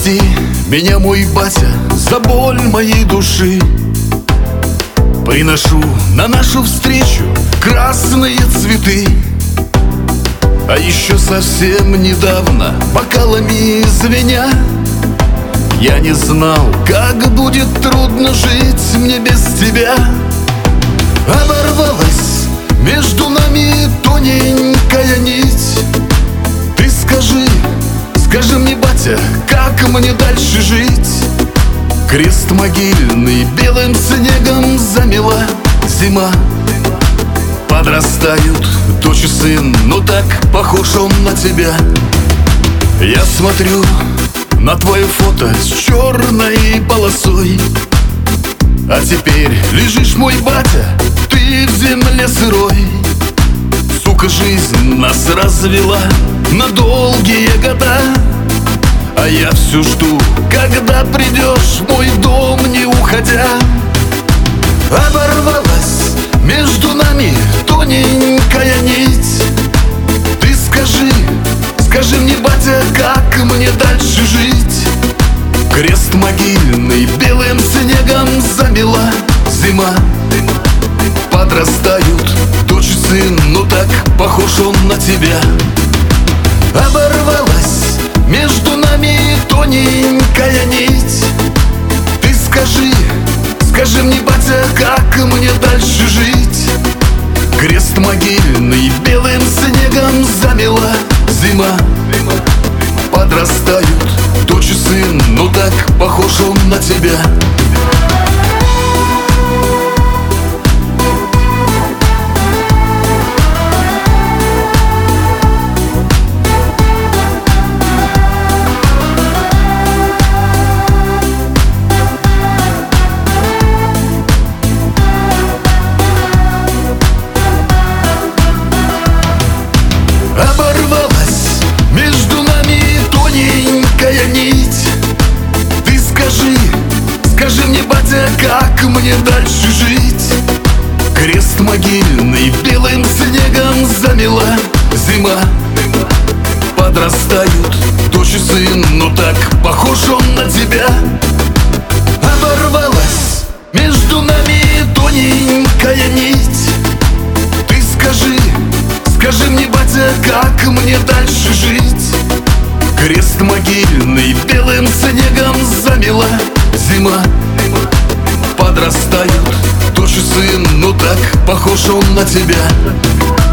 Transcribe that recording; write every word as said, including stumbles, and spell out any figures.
Прости меня, мой батя, за боль моей души. Приношу на нашу встречу красные цветы. А еще совсем недавно, бокалами звеня, я не знал, как будет трудно жить мне без тебя. Оборвалась между нами тоненькая нить. Ты скажи, скажи мне, батя, как мне дальше жить? Крест могильный белым снегом замела зима. Подрастают дочь и сын, но так похож он на тебя. Я смотрю на твое фото с черной полосой. А теперь лежишь, мой батя, ты в земле сырой. Сука, жизнь нас развела на долгие года, а я все жду, когда придешь в мой дом, не уходя. Оборвалась между нами тоненькая нить. Ты скажи, скажи мне, батя, как мне дальше жить? Крест могильный белым снегом замела зима. Подрастают дочь и сын, но так похож он на тебя. Оборвалась между нами тоненькая нить. Ты скажи, скажи мне, батя, как мне дальше жить? Крест могильный белым снегом замела зима. Подрастают дочь и сын, но так похож он на тебя. Оборвалась между нами тоненькая нить. Ты скажи, скажи мне, батя, как мне дальше жить? Крест могильный белым снегом замела зима. Подрастают дочь и сын, но так похож он на тебя. Оборвалась между нами тоненькая нить. Ты скажи, скажи мне, батя, как мне дальше жить? Крест могильный белым снегом замела зима. Подрастают дочь и сын, но так похож он на тебя.